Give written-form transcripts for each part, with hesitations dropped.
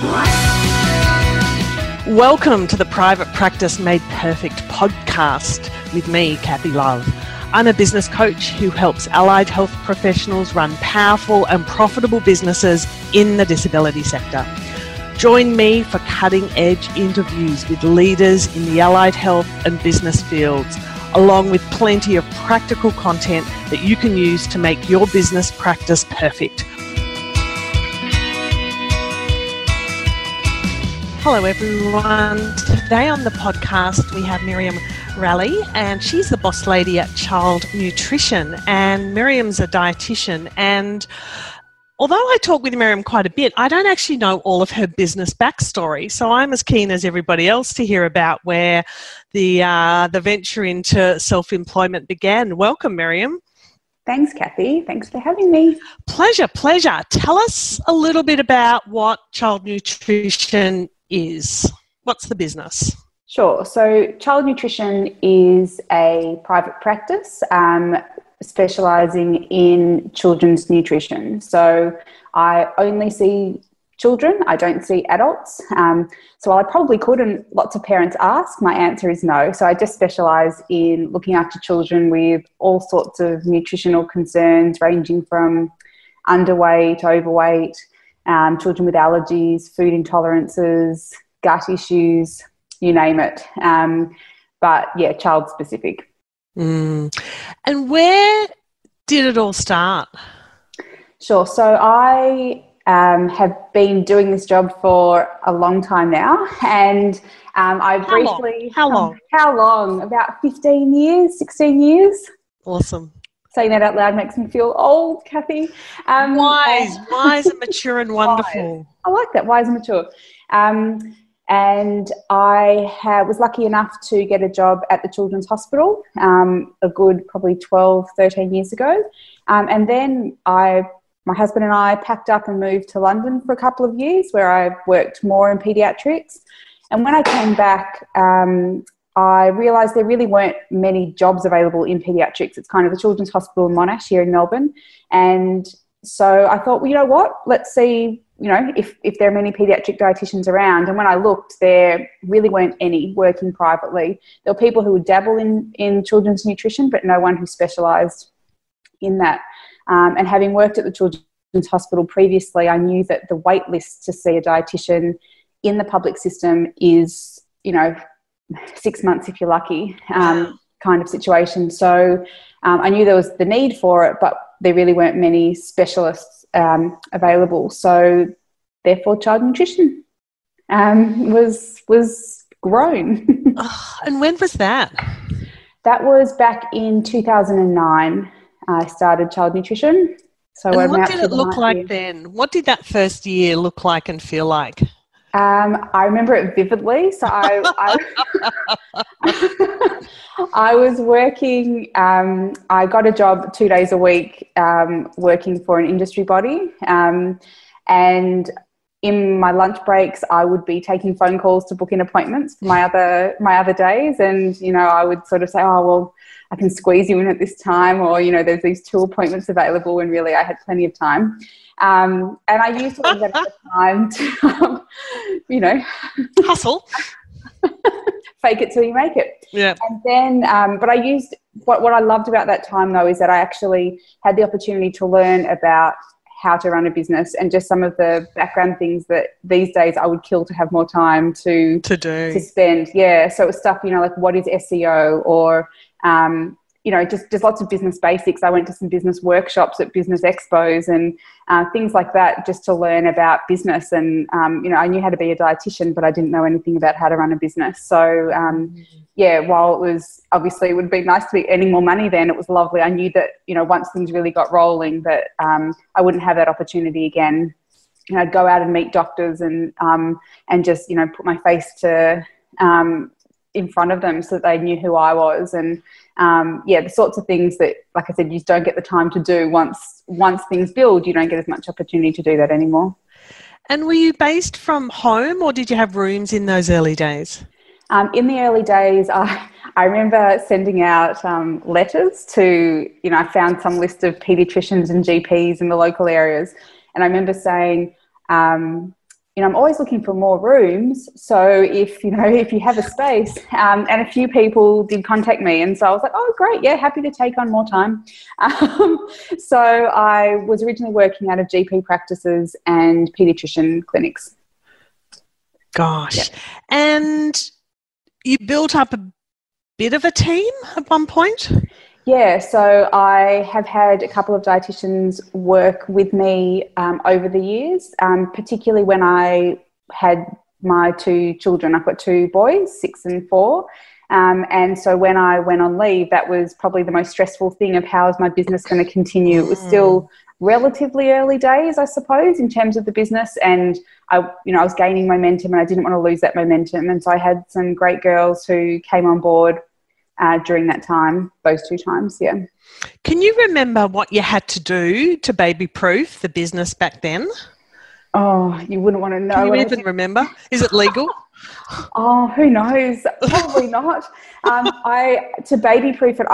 Welcome to the Private Practice Made Perfect podcast with me, Kathy Love. I'm a business coach who helps allied health professionals run powerful and profitable businesses in the disability sector. Join me for cutting-edge interviews with leaders in the allied health and business fields, along with plenty of practical content that you can use to make your business practice perfect. Hello everyone. Today on the podcast we have Miriam Raleigh, and she's the boss lady at Child Nutrition, and Miriam's a dietitian. And although I talk with Miriam quite a bit, I don't actually know all of her business backstory. So I'm as keen as everybody else to hear about where the venture into self-employment began. Welcome, Miriam. Thanks, Kathy. Thanks for having me. Pleasure. Tell us a little bit about what Child Nutrition is. What's the business? Sure. So Child Nutrition is a private practice specialising in children's nutrition. So I only see children. I don't see adults. So I probably could, and lots of parents ask, my answer is no. So I just specialise in looking after children with all sorts of nutritional concerns, ranging from underweight, overweight, children with allergies, food intolerances, gut issues, you name it. But yeah, child specific. And where did it all start? Sure. So I have been doing this job for a long time now, and How long? About 15 years, 16 years. Awesome. Saying that out loud makes me feel old, Kathy. Wise and mature and wonderful. I like that, wise and mature. And I was lucky enough to get a job at the Children's Hospital a good probably 12, 13 years ago. And then my husband and I packed up and moved to London for a couple of years, where I worked more in paediatrics. And when I came back, I realised there really weren't many jobs available in paediatrics. It's kind of the Children's Hospital in Monash here in Melbourne. And so I thought, well, you know what, let's see, if there are many paediatric dietitians around. And when I looked, there really weren't any working privately. There were people who would dabble in children's nutrition, but no one who specialised in that. And having worked at the Children's Hospital previously, I knew that the wait list to see a dietitian in the public system is, 6 months if you're lucky, kind of situation. So I knew there was the need for it, but there really weren't many specialists available. So therefore, Child Nutrition was grown. And when was that? That was back in 2009. I started Child Nutrition. So and what did it look like then? What did that first year look like and feel like? I remember it vividly. So I was working, I got a job 2 days a week working for an industry body. And in my lunch breaks, I would be taking phone calls to book in appointments for my other days. And, I would sort of say, oh, well, I can squeeze you in at this time, or, there's these 2 appointments available, when really I had plenty of time. And I used all of that at the time to, hustle. Fake it till you make it. Yeah. And then, but I used, what I loved about that time though, is that I actually had the opportunity to learn about how to run a business and just some of the background things that these days I would kill to have more time to spend. Yeah. So it was stuff, like what is SEO, or, just lots of business basics. I went to some business workshops at business expos and things like that, just to learn about business. And, I knew how to be a dietitian, but I didn't know anything about how to run a business. So, while it was, obviously it would be nice to be earning more money then, it was lovely. I knew that, once things really got rolling, that I wouldn't have that opportunity again. I'd go out and meet doctors and just, put my face to in front of them so that they knew who I was. And the sorts of things that, like I said, you just don't get the time to do once things build. You don't get as much opportunity to do that anymore. And were you based from home, or did you have rooms in those early days? In the early days, I remember sending out letters to, I found some list of paediatricians and GPs in the local areas. And I remember saying, I'm always looking for more rooms. So if you have a space, and a few people did contact me, and so I was like, oh, great, yeah, happy to take on more time. So I was originally working out of GP practices and paediatrician clinics. Gosh. Yeah. And you built up a bit of a team at one point? Yeah, so I have had a couple of dietitians work with me over the years, particularly when I had my two children. I've got two boys, 6 and 4. And so when I went on leave, that was probably the most stressful thing of how is my business going to continue. It was still relatively early days, I suppose, in terms of the business. And I was gaining momentum and I didn't want to lose that momentum. And so I had some great girls who came on board during that time, those 2 times, yeah. Can you remember what you had to do to baby-proof the business back then? Oh, you wouldn't want to know. Can you even remember? Is it legal? Oh, who knows? Probably not. To baby-proof it,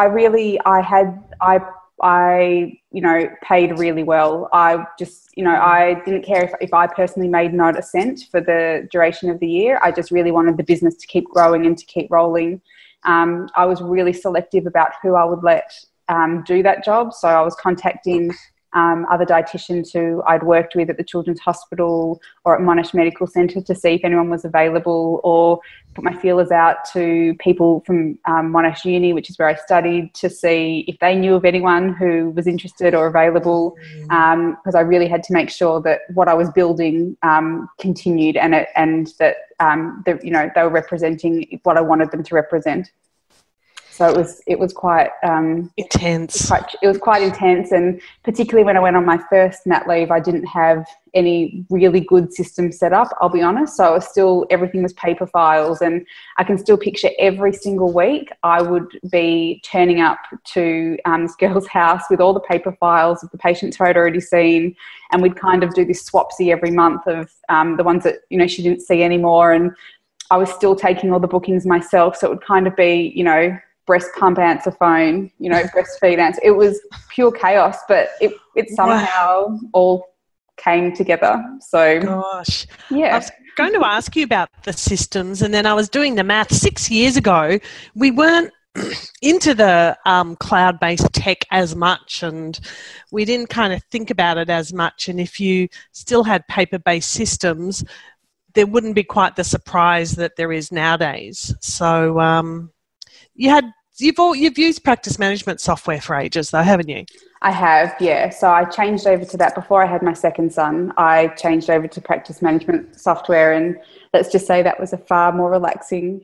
I paid really well. I just, I didn't care if I personally made not a cent for the duration of the year. I just really wanted the business to keep growing and to keep rolling. I was really selective about who I would let do that job. So I was contacting other dietitians who I'd worked with at the Children's Hospital or at Monash Medical Centre to see if anyone was available, or put my feelers out to people from Monash Uni, which is where I studied, to see if they knew of anyone who was interested or available, because I really had to make sure that what I was building continued and that they were representing what I wanted them to represent. So it was quite intense. It was quite intense, and particularly when I went on my first mat leave, I didn't have any really good system set up, I'll be honest. So everything was paper files, and I can still picture every single week I would be turning up to this girl's house with all the paper files of the patients who I'd already seen, and we'd kind of do this swapsy every month of the ones that she didn't see anymore, and I was still taking all the bookings myself. So it would kind of be breast pump answer phone, breastfeed answer. It was pure chaos, but it somehow all came together. So, gosh, yeah. I was going to ask you about the systems, and then I was doing the math. 6 years ago, we weren't into the cloud-based tech as much, and we didn't kind of think about it as much. And if you still had paper-based systems, there wouldn't be quite the surprise that there is nowadays. So, You've used practice management software for ages though, haven't you? I have, yeah. So I changed over to that before I had my second son. I changed over to practice management software, and let's just say that was a far more relaxing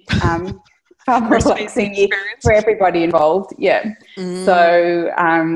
year for everybody involved. Yeah. So,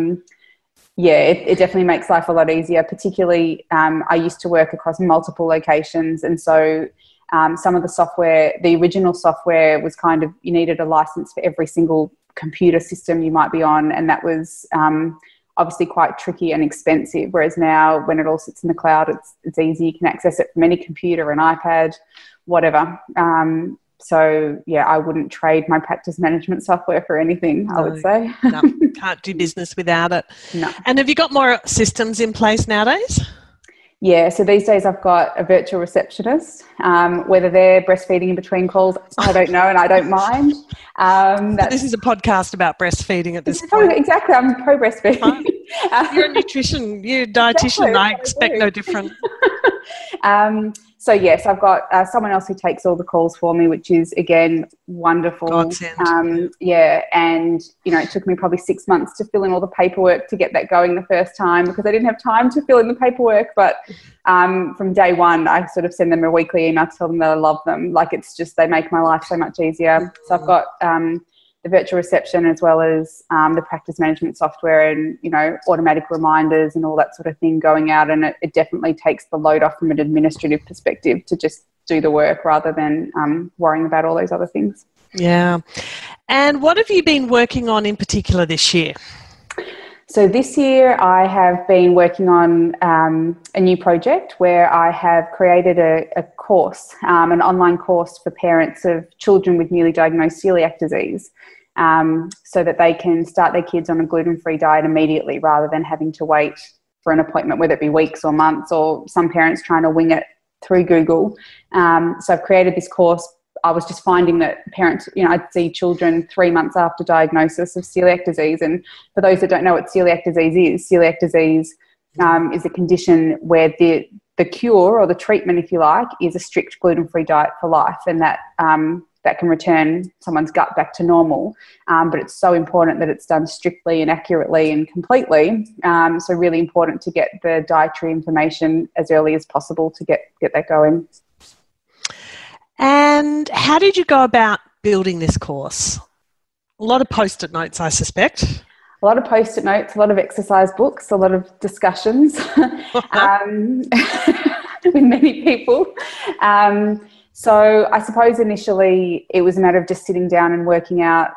it definitely makes life a lot easier, particularly I used to work across multiple locations, and so some of the software, the original software was kind of, you needed a license for every single computer system you might be on, and that was obviously quite tricky and expensive, whereas now when it all sits in the cloud, it's easy. You can access it from any computer, an iPad, whatever. So, I wouldn't trade my practice management software for anything, no, I would say. No, can't do business without it. No. And have you got more systems in place nowadays? Yeah, so these days I've got a virtual receptionist. Whether they're breastfeeding in between calls, I don't know, and I don't mind. This is a podcast about breastfeeding at this point. Exactly, I'm pro-breastfeeding. You're a dietitian. Exactly, I expect no different. So, yes, I've got someone else who takes all the calls for me, which is, again, wonderful. Godsend. And, it took me probably 6 months to fill in all the paperwork to get that going the first time, because I didn't have time to fill in the paperwork. But from day one, I sort of send them a weekly email to tell them that I love them. Like, it's just, they make my life so much easier. So I've got the virtual reception as well as the practice management software and, automatic reminders and all that sort of thing going out. And it definitely takes the load off from an administrative perspective to just do the work rather than worrying about all those other things. Yeah. And what have you been working on in particular this year? So this year I have been working on a new project where I have created a course, an online course for parents of children with newly diagnosed celiac disease, so that they can start their kids on a gluten-free diet immediately rather than having to wait for an appointment, whether it be weeks or months, or some parents trying to wing it through Google. So I've created this course. I was just finding that parents, I'd see children 3 months after diagnosis of celiac disease. And for those that don't know what celiac disease is a condition where the cure, or the treatment, if you like, is a strict gluten-free diet for life, and that can return someone's gut back to normal. But it's so important that it's done strictly and accurately and completely. So really important to get the dietary information as early as possible to get that going. And how did you go about building this course? A lot of Post-it notes, I suspect. A lot of Post-it notes, a lot of exercise books, a lot of discussions with many people. So I suppose initially it was a matter of just sitting down and working out,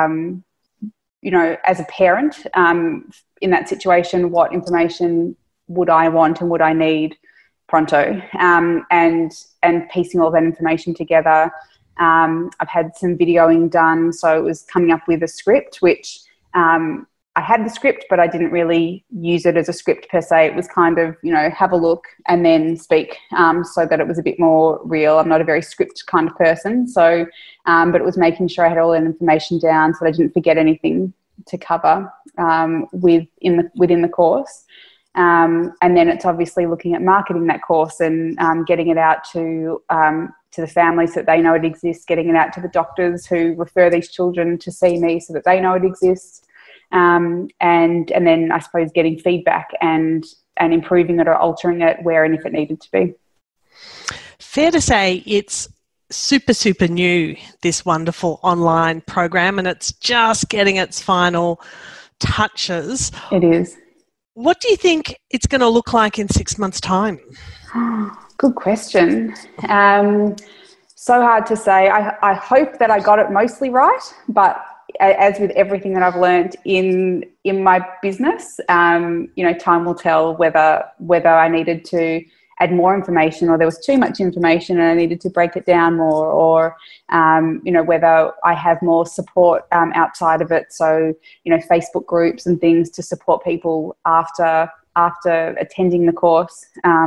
as a parent in that situation, what information would I want and would I need pronto, and piecing all that information together. I've had some videoing done, so it was coming up with a script, which I had the script, but I didn't really use it as a script per se. It was kind of, have a look and then speak, so that it was a bit more real. I'm not a very script kind of person, so but it was making sure I had all that information down so that I didn't forget anything to cover within the course. And then it's obviously looking at marketing that course and getting it out to the families so that they know it exists, getting it out to the doctors who refer these children to see me so that they know it exists. And then I suppose getting feedback and improving it or altering it where and if it needed to be. Fair to say it's super, super new, this wonderful online program, and it's just getting its final touches. It is. What do you think it's going to look like in 6 months' time? Good question. So hard to say. I hope that I got it mostly right, but as with everything that I've learned in my business, time will tell whether I needed to add more information or there was too much information and I needed to break it down more, or whether I have more support outside of it. So Facebook groups and things to support people after attending the course,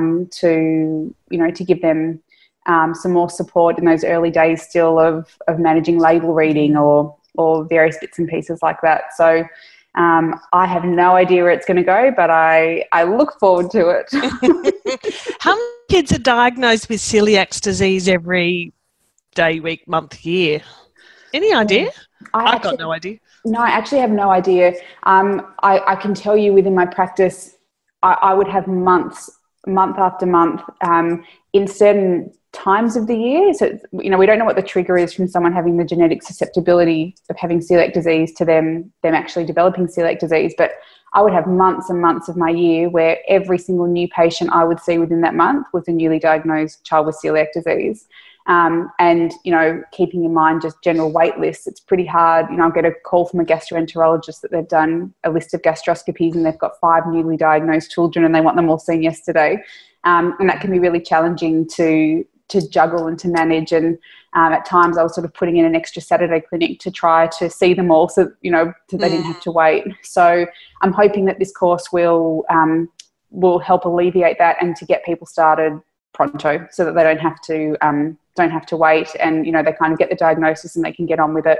to give them some more support in those early days still of managing label reading or various bits and pieces like that. So I have no idea where it's going to go, but I look forward to it. How many kids are diagnosed with celiac disease every day, week, month, year? Any idea? I've got no idea. No, I actually have no idea. I can tell you within my practice, I would have month after month, in certain times of the year. So, we don't know what the trigger is from someone having the genetic susceptibility of having celiac disease to them actually developing celiac disease. But I would have months and months of my year where every single new patient I would see within that month was a newly diagnosed child with celiac disease. And keeping in mind just general wait lists, it's pretty hard. I'll get a call from a gastroenterologist that they've done a list of gastroscopies and they've got 5 newly diagnosed children and they want them all seen yesterday. And that can be really challenging to juggle and to manage. And at times I was sort of putting in an extra Saturday clinic to try to see them all so they didn't have to wait. So I'm hoping that this course will help alleviate that and to get people started pronto so that they don't have to wait, and they kind of get the diagnosis and they can get on with it.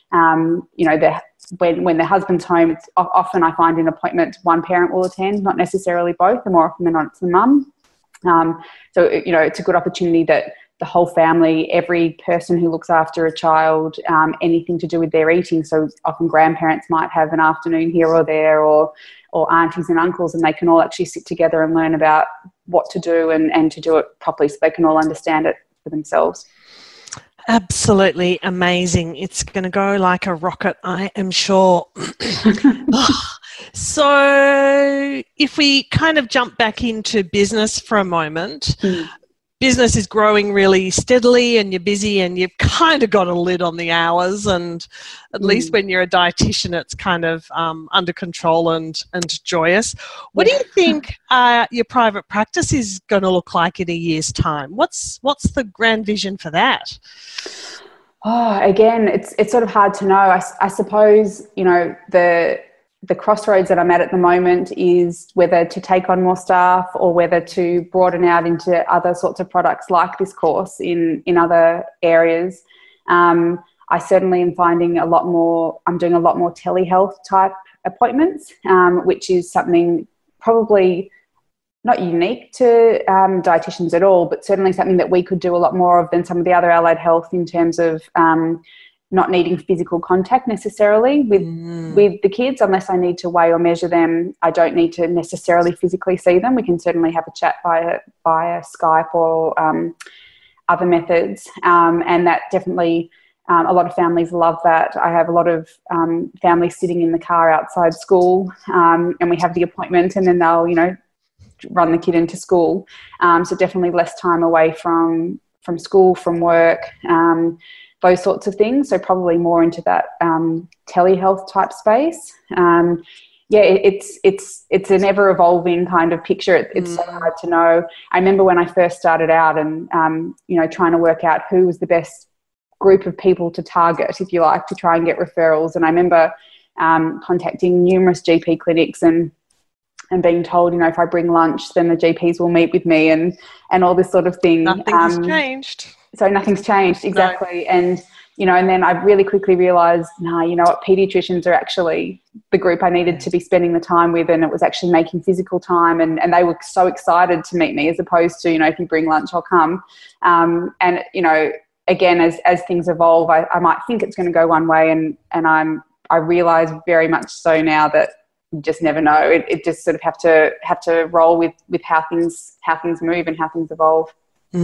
When their husband's home, it's often I find in appointments one parent will attend, not necessarily both, and more often than not it's the mum. So it's a good opportunity that the whole family, every person who looks after a child, anything to do with their eating. So often grandparents might have an afternoon here or there, or aunties and uncles, and they can all actually sit together and learn about what to do and to do it properly so they can all understand it for themselves. Absolutely amazing. It's going to go like a rocket, I am sure. So if we kind of jump back into business for a moment, business is growing really steadily and you're busy and you've kind of got a lid on the hours, and at least when you're a dietitian it's kind of under control and joyous. What do you think your private practice is going to look like in a year's time? What's the grand vision for that? Oh, again, it's sort of hard to know. I suppose, the crossroads that I'm at the moment is whether to take on more staff or whether to broaden out into other sorts of products like this course in other areas. I certainly am finding I'm doing a lot more telehealth type appointments, which is something probably not unique to dietitians at all, but certainly something that we could do a lot more of than some of the other allied health in terms of not needing physical contact necessarily with the kids. Unless I need to weigh or measure them, I don't need to necessarily physically see them. We can certainly have a chat via Skype or other methods, and that definitely a lot of families love that. I have a lot of families sitting in the car outside school, and we have the appointment, and then they'll run the kid into school. So definitely less time away from school, from work, those sorts of things. So probably more into that telehealth type space. It's an ever evolving kind of picture. It's so hard to know. I remember when I first started out and trying to work out who was the best group of people to target, if you like, to try and get referrals. And I remember contacting numerous GP clinics and being told, if I bring lunch, then the GPs will meet with me and all this sort of thing. Nothing's changed. So nothing's changed, exactly. No. And, and then I really quickly realised, paediatricians are actually the group I needed to be spending the time with, and it was actually making physical time, and they were so excited to meet me, as opposed to, if you bring lunch, I'll come. Again, as things evolve, I might think it's going to go one way, and I realise very much so now that you just never know. It just sort of have to roll with how things move and how things evolve.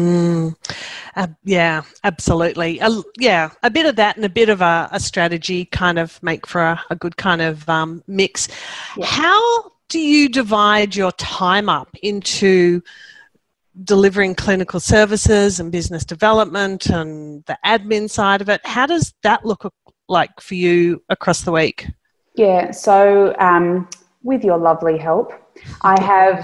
Yeah, absolutely. A bit of that and a bit of a strategy kind of make for a good kind of mix. Yeah. How do you divide your time up into delivering clinical services and business development and the admin side of it? How does that look like for you across the week? Yeah, so with your lovely help, I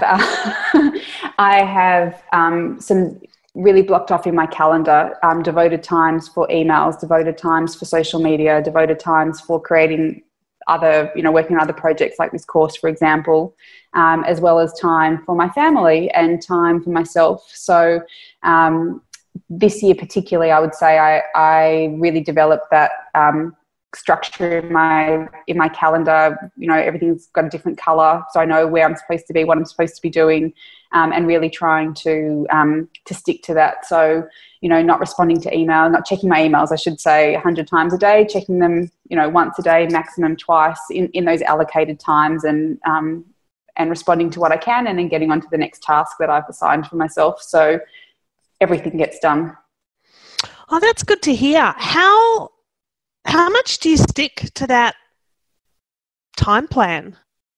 have some really blocked off in my calendar, devoted times for emails, devoted times for social media, devoted times for creating other, working on other projects like this course, for example, as well as time for my family and time for myself. So this year particularly, I would say I really developed that structure in my calendar. Everything's got a different colour, so I know where I'm supposed to be, what I'm supposed to be doing, and really trying to stick to that. So not responding to email, not checking my emails, I should say, 100 times a day, checking them once a day, maximum twice in those allocated times, and responding to what I can, and then getting on to the next task that I've assigned for myself, so everything gets done. Oh, that's good to hear. How much do you stick to that time plan?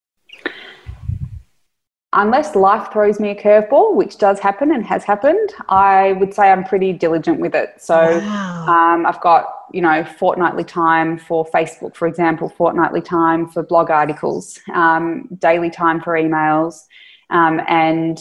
Unless life throws me a curveball, which does happen and has happened, I would say I'm pretty diligent with it. So wow. I've got, fortnightly time for Facebook, for example, fortnightly time for blog articles, daily time for emails. And,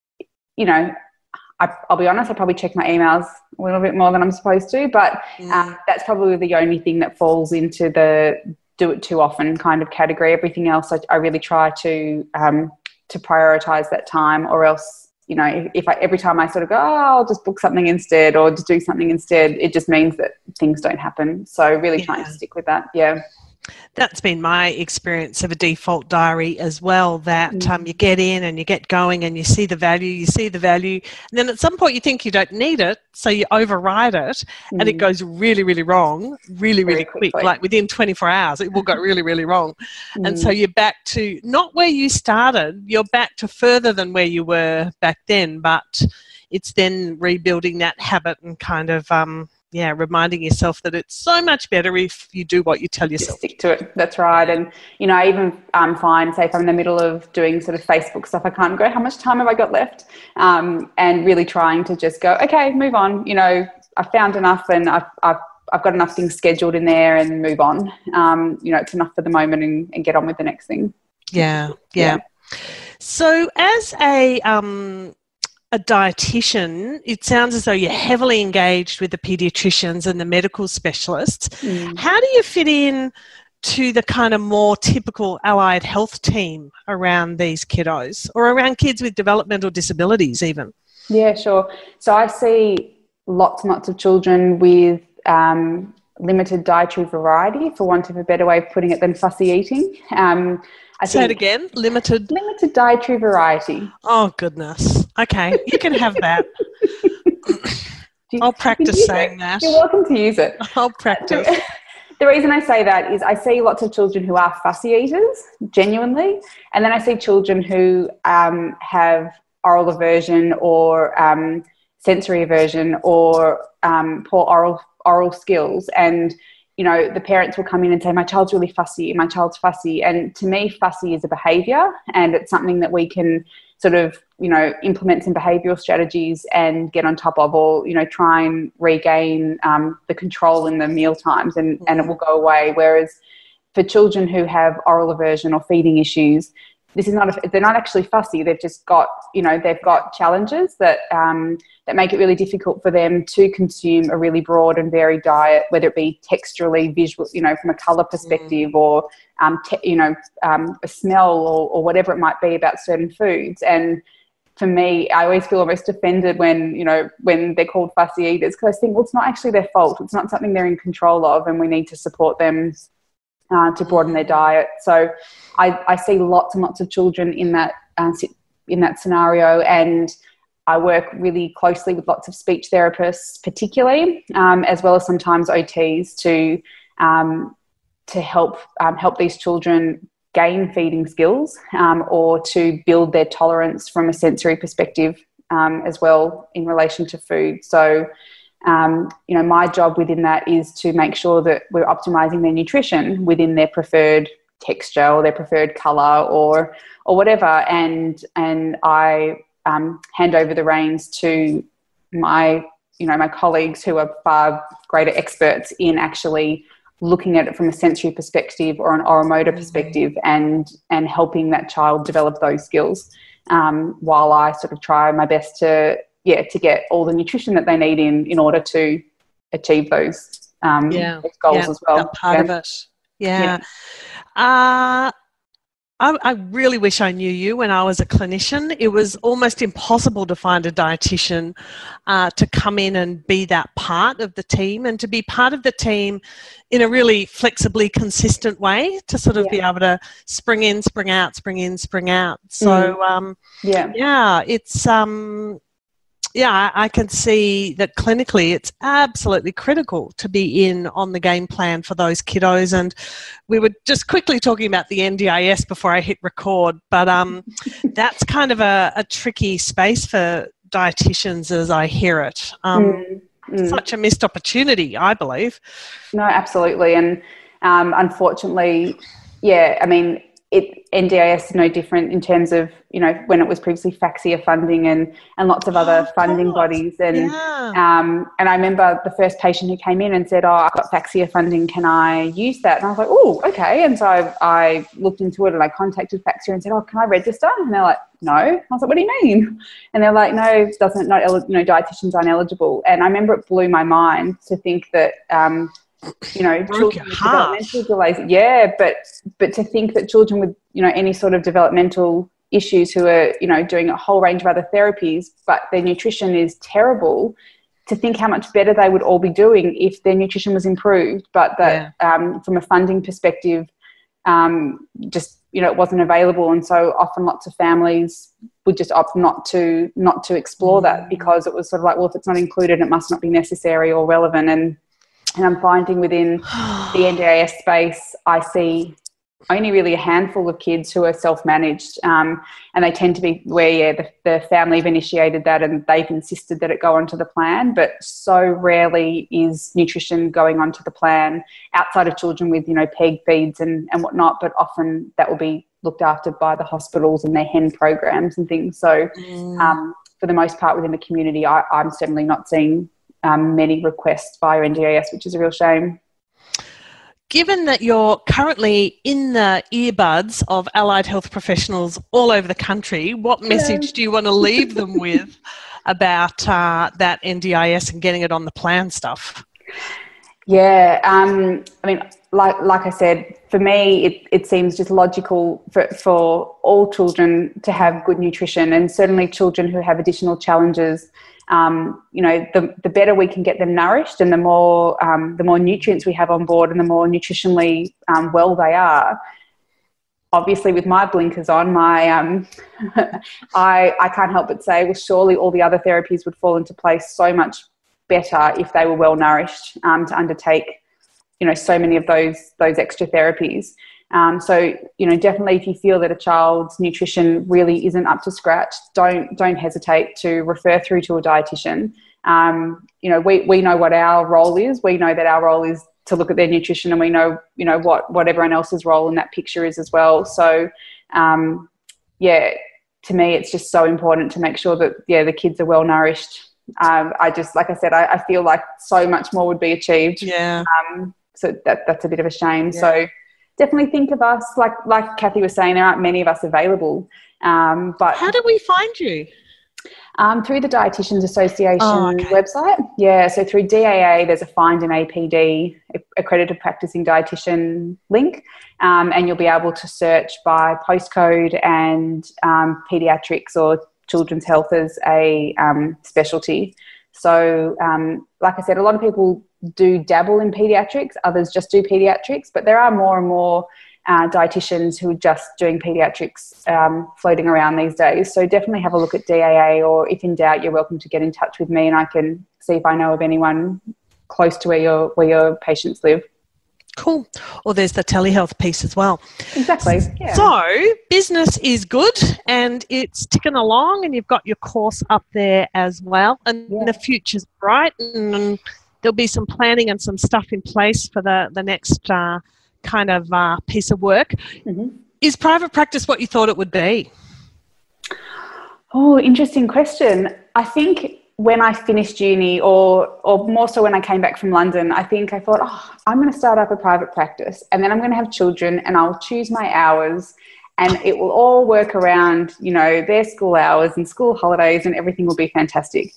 I'll be honest, I probably check my emails a little bit more than I'm supposed to, but that's probably the only thing that falls into the do it too often kind of category. Everything else, I really try to prioritise that time, or else, if every time I sort of go, I'll just book something instead or just do something instead, it just means that things don't happen. So really trying to stick with that. Yeah. That's been my experience of a default diary as well, that you get in and you get going and you see the value, and then at some point you think you don't need it, so you override it, and it goes really, really wrong, really, really quick. Like within 24 hours, it will go really, really wrong. And so you're back to not where you started, you're back to further than where you were back then, but it's then rebuilding that habit and kind of reminding yourself that it's so much better if you do what you tell yourself. Just stick to it. That's right. And, I even find, say, if I'm in the middle of doing sort of Facebook stuff, I can't go, how much time have I got left? And really trying to just go, okay, move on. I found enough, and I've got enough things scheduled in there, and move on. It's enough for the moment, and get on with the next thing. Yeah. So as a dietitian, it sounds as though you're heavily engaged with the paediatricians and the medical specialists. How do you fit in to the kind of more typical allied health team around these kiddos, or around kids with developmental disabilities even? Yeah, sure. So I see lots and lots of children with limited dietary variety, for want of a better way of putting it, than fussy eating. Say it again. Limited dietary variety. Oh, goodness. Okay, you can have that. I'll practice saying that. You're welcome to use it. I'll practice. The reason I say that is I see lots of children who are fussy eaters, genuinely, and then I see children who have oral aversion or sensory aversion or poor oral skills. And, you know, the parents will come in and say, my child's really fussy, my child's fussy. And to me, fussy is a behaviour, and it's something that we can sort of, you know, implement some behavioural strategies and get on top of, or, you know, try and regain the control in the meal times, and it will go away. Whereas for children who have oral aversion or feeding issues, this is they're not actually fussy. They've just got, you know, they've got challenges that that make it really difficult for them to consume a really broad and varied diet, whether it be texturally, visual, you know, from a colour perspective, or a smell, or whatever it might be about certain foods. And for me, I always feel almost offended when they're called fussy eaters, because I think, well, it's not actually their fault. It's not something they're in control of, and we need to support them to broaden their diet. So I see lots and lots of children in that scenario, and I work really closely with lots of speech therapists, particularly, as well as sometimes OTs to help these children gain feeding skills, or to build their tolerance from a sensory perspective, as well, in relation to food. So, my job within that is to make sure that we're optimizing their nutrition within their preferred texture or their preferred color or whatever. And I hand over the reins to my colleagues who are far greater experts in actually looking at it from a sensory perspective or an oromotor perspective, and helping that child develop those skills, while I sort of try my best to get all the nutrition that they need in order to achieve those goals as well. That part of it. Yeah. I really wish I knew you when I was a clinician. It was almost impossible to find a dietitian to come in and be that part of the team, and to be part of the team in a really flexibly consistent way, to sort of be able to spring in, spring out, spring in, spring out. So, it's... I can see that clinically it's absolutely critical to be in on the game plan for those kiddos. And we were just quickly talking about the NDIS before I hit record, but that's kind of a tricky space for dietitians as I hear it. Such a missed opportunity, I believe. No, absolutely. And unfortunately, NDIS is no different in terms of, when it was previously FAXIA funding and lots of other funding bodies. And and I remember the first patient who came in and said, I've got FAXIA funding, can I use that? And I was like, oh, okay. And so I looked into it and I contacted FAXIA and said, can I register? And they're like, no. I was like, what do you mean? And they're like, no, dietitians aren't eligible. And I remember it blew my mind to think that, children with developmental delays. Yeah, but to think that children with, any sort of developmental issues who are, doing a whole range of other therapies, but their nutrition is terrible, to think how much better they would all be doing if their nutrition was improved, but that from a funding perspective, it wasn't available. And so often lots of families would just opt not to explore that, because it was sort of like, well, if it's not included, it must not be necessary or relevant. And I'm finding within the NDIS space, I see only really a handful of kids who are self-managed, and they tend to be where, the family have initiated that and they've insisted that it go onto the plan, but so rarely is nutrition going onto the plan outside of children with, PEG feeds and whatnot, but often that will be looked after by the hospitals and their HEN programs and things. So for the most part within the community, I'm certainly not seeing many requests via NDIS, which is a real shame. Given that you're currently in the earbuds of allied health professionals all over the country, what message do you want to leave them with about that NDIS and getting it on the plan stuff? Yeah, I mean, like I said, for me, it seems just logical for all children to have good nutrition, and certainly children who have additional challenges. The better we can get them nourished, and the more nutrients we have on board, and the more nutritionally well they are. Obviously, with my blinkers on, I can't help but say, well, surely all the other therapies would fall into place so much better if they were well nourished to undertake, so many of those extra therapies. So definitely, if you feel that a child's nutrition really isn't up to scratch, don't hesitate to refer through to a dietitian. We know what our role is. We know that our role is to look at their nutrition, and we know what everyone else's role in that picture is as well. So to me, it's just so important to make sure that the kids are well nourished. Like I said, I feel like so much more would be achieved. Yeah. So that's a bit of a shame. Yeah. So definitely think of us, like Kathy was saying, there aren't many of us available. But how do we find you? Through the Dietitians Association website. Yeah, so through DAA, there's a Find an APD, accredited practicing dietitian link, and you'll be able to search by postcode and paediatrics or children's health as a specialty. So, like I said, a lot of people do dabble in paediatrics, others just do paediatrics, but there are more and more dietitians who are just doing paediatrics floating around these days. So definitely have a look at DAA, or if in doubt, you're welcome to get in touch with me and I can see if I know of anyone close to where your patients live. Cool. Or there's the telehealth piece as well. Exactly. Yeah. So business is good and it's ticking along, and you've got your course up there as well, and the future's bright, and there'll be some planning and some stuff in place for the next kind of piece of work. Mm-hmm. Is private practice what you thought it would be? Oh, interesting question. I think when I finished uni, or more so when I came back from London, I thought, I'm going to start up a private practice, and then I'm going to have children, and I'll choose my hours, and it will all work around, their school hours and school holidays, and everything will be fantastic.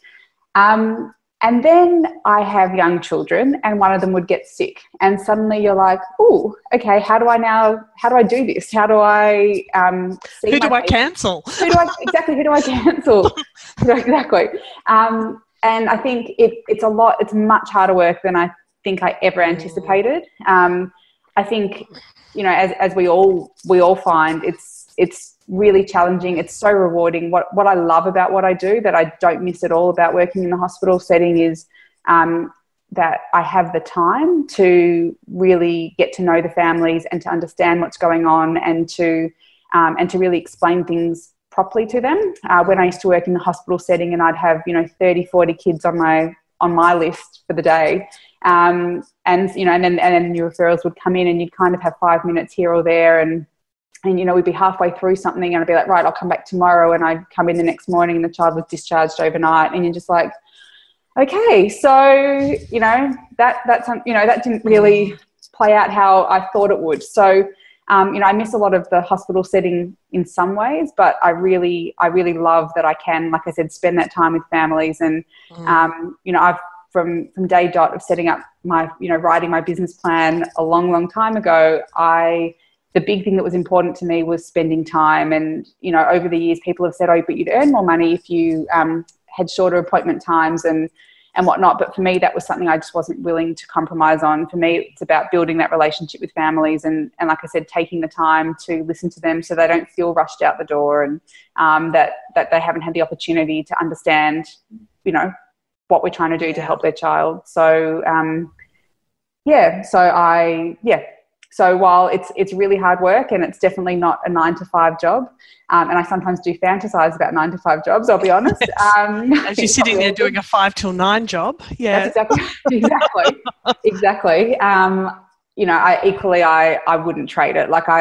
And then I have young children, and one of them would get sick, and suddenly you're like, oh, okay, how do I do this? How do I see Who do I cancel? Who do I cancel? Exactly. And I think it's much harder work than I think I ever anticipated. I think, as we all find, it's really challenging. It's so rewarding. What I love about what I do, that I don't miss at all about working in the hospital setting, is that I have the time to really get to know the families and to understand what's going on, and to really explain things properly to them. When I used to work in the hospital setting, and I'd have 30, 40 kids on my list for the day, and then new referrals would come in, and you'd kind of have 5 minutes here or there, and we'd be halfway through something, and I'd be like, right, I'll come back tomorrow, and I'd come in the next morning and the child was discharged overnight, and you're just like, okay, so that didn't really play out how I thought it would. So I miss a lot of the hospital setting in some ways, but I really love that I can, like I said, spend that time with families. And I've from day dot of setting up my writing my business plan a long time ago, the big thing that was important to me was spending time. And over the years, people have said, oh, but you'd earn more money if you had shorter appointment times and whatnot. But for me, that was something I just wasn't willing to compromise on. For me, it's about building that relationship with families, and like I said, taking the time to listen to them so they don't feel rushed out the door, and that they haven't had the opportunity to understand, what we're trying to do to help their child. So, So while it's really hard work, and it's definitely not a 9-to-5 job, and I sometimes do fantasize about 9-to-5 jobs, I'll be honest. As you're sitting there doing a 5 till 9 job, yeah, that's exactly. I wouldn't trade it. Like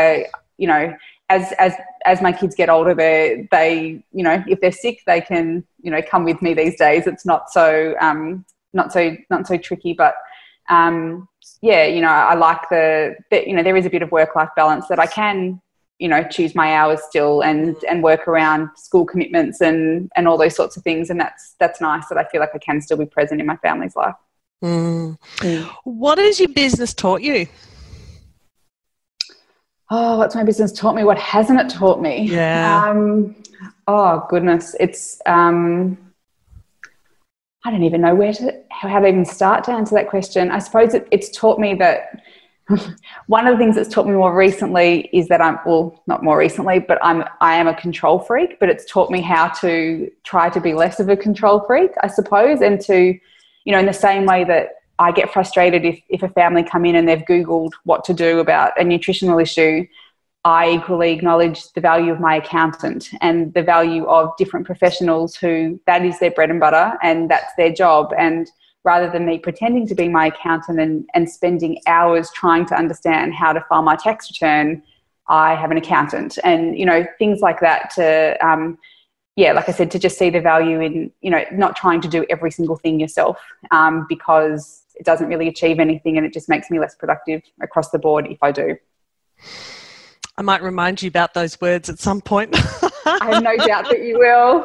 as my kids get older, they if they're sick, they can come with me these days. It's not so tricky, but. I like there is a bit of work-life balance that I can, choose my hours still and work around school commitments and all those sorts of things. And that's nice that I feel like I can still be present in my family's life. Mm. What has your business taught you? Oh, what's my business taught me? What hasn't it taught me? Yeah. Oh, goodness. It's, I don't even know how to even start to answer that question. I suppose it's taught me that one of the things that's taught me more recently is that not more recently, but I am a control freak, but it's taught me how to try to be less of a control freak, I suppose, and to, in the same way that I get frustrated if a family come in and they've Googled what to do about a nutritional issue, I equally acknowledge the value of my accountant and the value of different professionals who that is their bread and butter and that's their job. And rather than me pretending to be my accountant and spending hours trying to understand how to file my tax return, I have an accountant. And, things like that to, like I said, to just see the value in, not trying to do every single thing yourself because it doesn't really achieve anything and it just makes me less productive across the board if I do. I might remind you about those words at some point. I have no doubt that you will.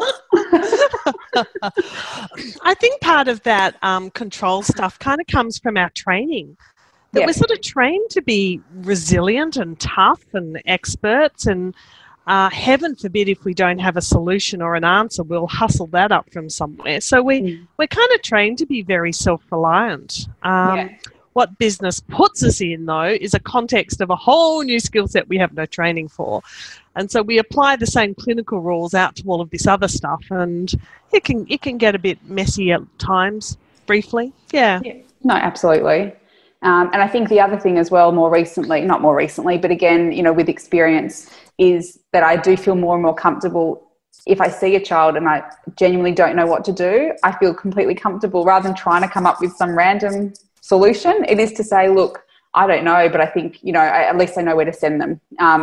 I think part of that control stuff kind of comes from our training. That we're sort of trained to be resilient and tough and experts, and heaven forbid if we don't have a solution or an answer, we'll hustle that up from somewhere. So we're kind of trained to be very self-reliant. What business puts us in, though, is a context of a whole new skill set we have no training for. And so we apply the same clinical rules out to all of this other stuff, and it can get a bit messy at times, briefly. Yeah. No, absolutely. And I think the other thing as well, not more recently, but again, with experience, is that I do feel more and more comfortable if I see a child and I genuinely don't know what to do. I feel completely comfortable rather than trying to come up with some random solution. It is to say, look, I don't know, but I think, at least I know where to send them.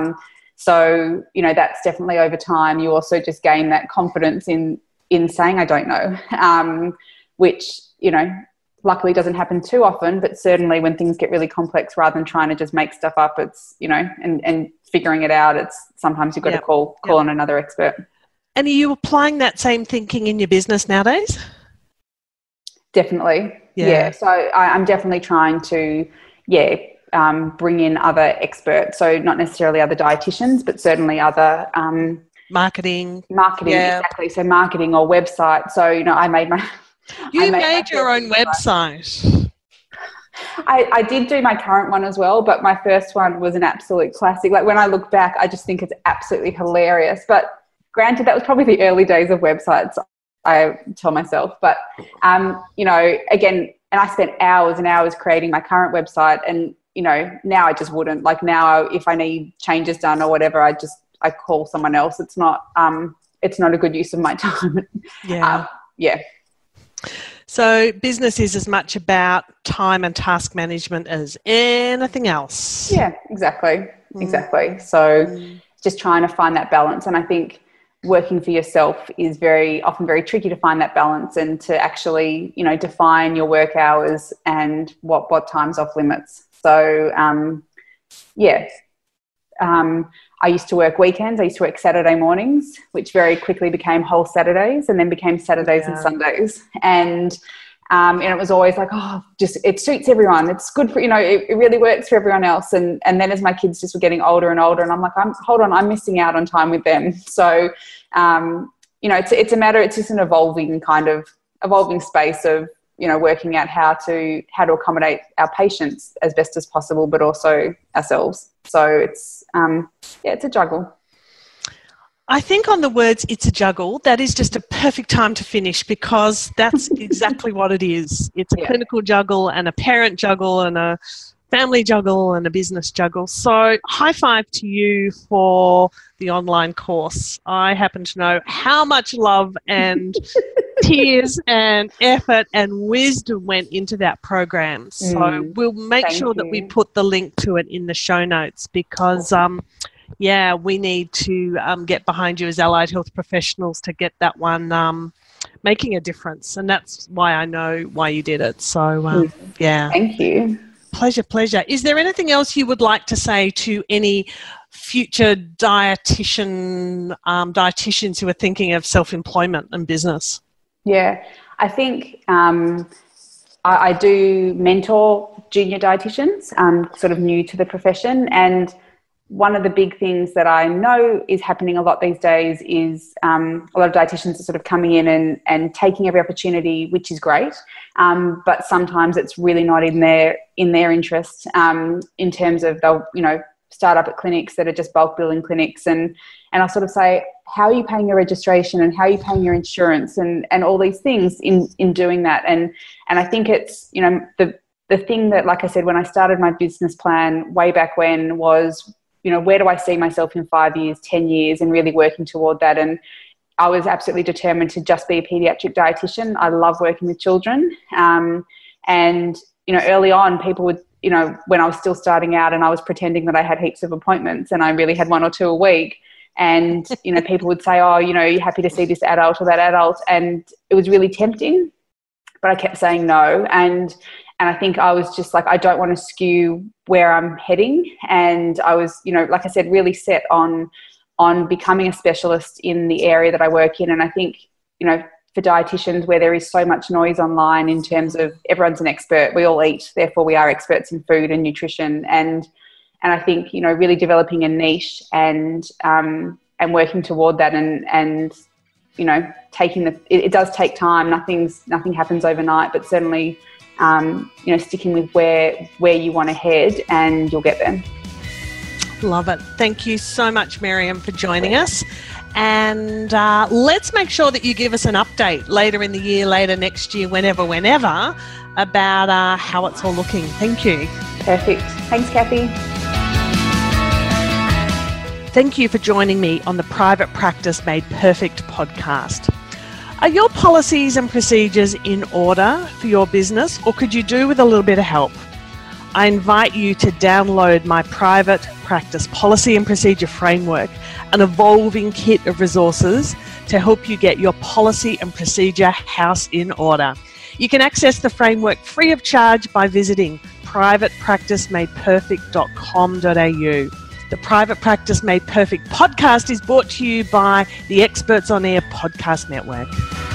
So, that's definitely over time. You also just gain that confidence in saying, I don't know, which, luckily doesn't happen too often, but certainly when things get really complex, rather than trying to just make stuff up, it's, and figuring it out, it's sometimes you've got to call on another expert. And are you applying that same thinking in your business nowadays? Definitely. Yeah. So I'm definitely trying to, bring in other experts. So not necessarily other dietitians, but certainly other marketing. Exactly. So marketing or website. So, I made my... You made your own website. I did do my current one as well, but my first one was an absolute classic. Like when I look back, I just think it's absolutely hilarious. But granted, that was probably the early days of websites, I tell myself. But, again, and I spent hours and hours creating my current website. And, now I just wouldn't. Like now, if I need changes done or whatever, I call someone else. It's not a good use of my time. Yeah. So business is as much about time and task management as anything else. Yeah, exactly. Exactly. So just trying to find that balance. And I think working for yourself is often very tricky to find that balance and to actually, define your work hours and what time's off limits. So, I used to work weekends. I used to work Saturday mornings, which very quickly became whole Saturdays and then became Saturdays and Sundays. And it was always like, it suits everyone. It's good for, it really works for everyone else. And then as my kids just were getting older and older, and I'm like, I'm missing out on time with them. So, it's a matter, it's just an evolving space of, working out how to accommodate our patients as best as possible, but also ourselves. So it's a juggle. I think on the words, it's a juggle, that is just a perfect time to finish, because that's exactly what it is. It's a clinical juggle and a parent juggle and a family juggle and a business juggle. So high five to you for the online course. I happen to know how much love and tears and effort and wisdom went into that program. So we'll make sure that we put the link to it in the show notes, because we need to get behind you as allied health professionals to get that one making a difference. And that's why I know why you did it. So, Thank you. Pleasure. Is there anything else you would like to say to any future dietitians who are thinking of self-employment and business? Yeah, I think I do mentor junior dietitians, sort of new to the profession, and one of the big things that I know is happening a lot these days is a lot of dietitians are sort of coming in and taking every opportunity, which is great, but sometimes it's really not in their interest, in terms of they'll, start up at clinics that are just bulk billing clinics, and I'll sort of say, how are you paying your registration and how are you paying your insurance and all these things in doing that, and I think it's the thing that, like I said, when I started my business plan way back when was, where do I see myself in 5 years, 10 years, and really working toward that. And I was absolutely determined to just be a paediatric dietitian. I love working with children. And, early on, people would, when I was still starting out and I was pretending that I had heaps of appointments and I really had 1 or 2 a week. And, people would say, oh, you're happy to see this adult or that adult. And it was really tempting, but I kept saying no. And I think I was just like, I don't want to skew where I'm heading. And I was, like I said, really set on becoming a specialist in the area that I work in. And I think, for dietitians, where there is so much noise online in terms of everyone's an expert, we all eat, therefore we are experts in food and nutrition. And I think, really developing a niche and working toward that and taking it does take time. Nothing happens overnight, but certainly, sticking with where you want to head, and you'll get there. Love it. Thank you so much, Miriam, for joining us. And let's make sure that you give us an update later in the year, later next year, whenever, about how it's all looking. Thank you. Perfect. Thanks, Kathy. Thank you for joining me on the Private Practice Made Perfect podcast. Are your policies and procedures in order for your business, or could you do with a little bit of help? I invite you to download my Private Practice Policy and Procedure Framework, an evolving kit of resources to help you get your policy and procedure house in order. You can access the framework free of charge by visiting privatepracticemadeperfect.com.au. The Private Practice Made Perfect podcast is brought to you by the Experts on Air Podcast Network.